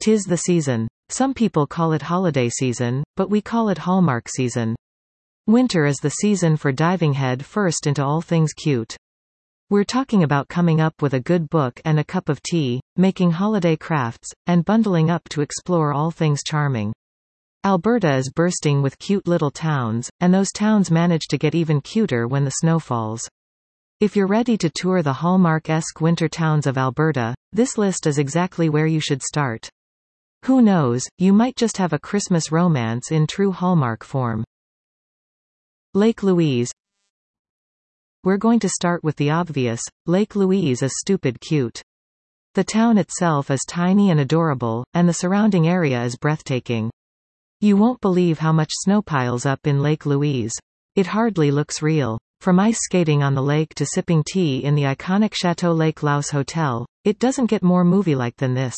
'Tis the season. Some people call it holiday season, but we call it Hallmark season. Winter is the season for diving head first into all things cute. We're talking about coming up with a good book and a cup of tea, making holiday crafts, and bundling up to explore all things charming. Alberta is bursting with cute little towns, and those towns manage to get even cuter when the snow falls. If you're ready to tour the Hallmark-esque winter towns of Alberta, this list is exactly where you should start. Who knows, you might just have a Christmas romance in true Hallmark form. Lake Louise. We're going to start with the obvious. Lake Louise is stupid cute. The town itself is tiny and adorable, and the surrounding area is breathtaking. You won't believe how much snow piles up in Lake Louise. It hardly looks real. From ice skating on the lake to sipping tea in the iconic Chateau Lake Louse Hotel, it doesn't get more movie-like than this.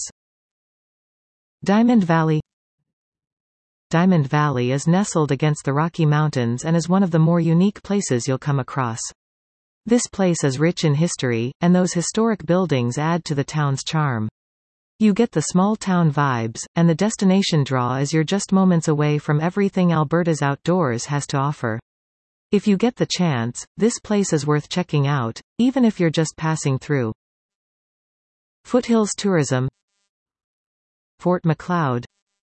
Diamond Valley. Diamond Valley is nestled against the Rocky Mountains and is one of the more unique places you'll come across. This place is rich in history, and those historic buildings add to the town's charm. You get the small-town vibes, and the destination draw as you're just moments away from everything Alberta's outdoors has to offer. If you get the chance, this place is worth checking out, even if you're just passing through. Foothills Tourism. Fort Macleod.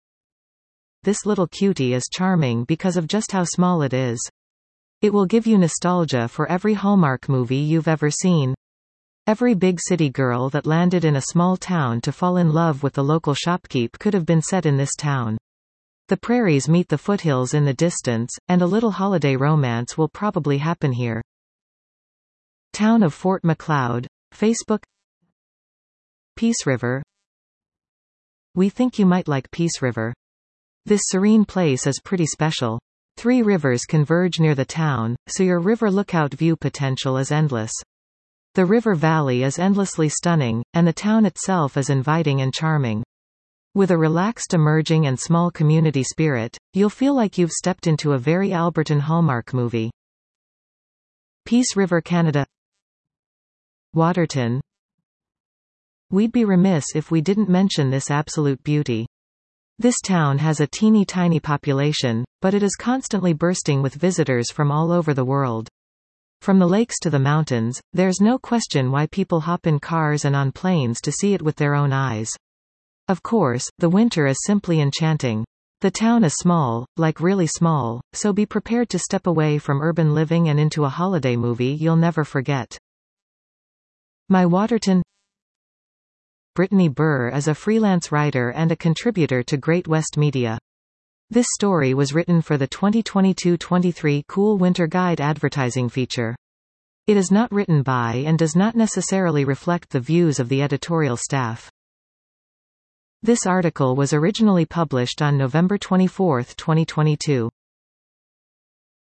This little cutie is charming because of just how small it is. It will give you nostalgia for every Hallmark movie you've ever seen. Every big city girl that landed in a small town to fall in love with the local shopkeep could have been set in this town. The prairies meet the foothills in the distance, and a little holiday romance will probably happen here. Town of Fort Macleod. Facebook. Peace River. We think you might like Peace River. This serene place is pretty special. 3 rivers converge near the town, so your river lookout view potential is endless. The river valley is endlessly stunning, and the town itself is inviting and charming. With a relaxed emerging and small community spirit, you'll feel like you've stepped into a very Albertan Hallmark movie. Peace River, Canada. Waterton. We'd be remiss if we didn't mention this absolute beauty. This town has a teeny-tiny population, but it is constantly bursting with visitors from all over the world. From the lakes to the mountains, there's no question why people hop in cars and on planes to see it with their own eyes. Of course, the winter is simply enchanting. The town is small, like really small, so be prepared to step away from urban living and into a holiday movie you'll never forget. My Waterton. Brittany Burr is a freelance writer and a contributor to Great West Media. This story was written for the 2022-23 Cool Winter Guide advertising feature. It is not written by and does not necessarily reflect the views of the editorial staff. This article was originally published on November 24, 2022.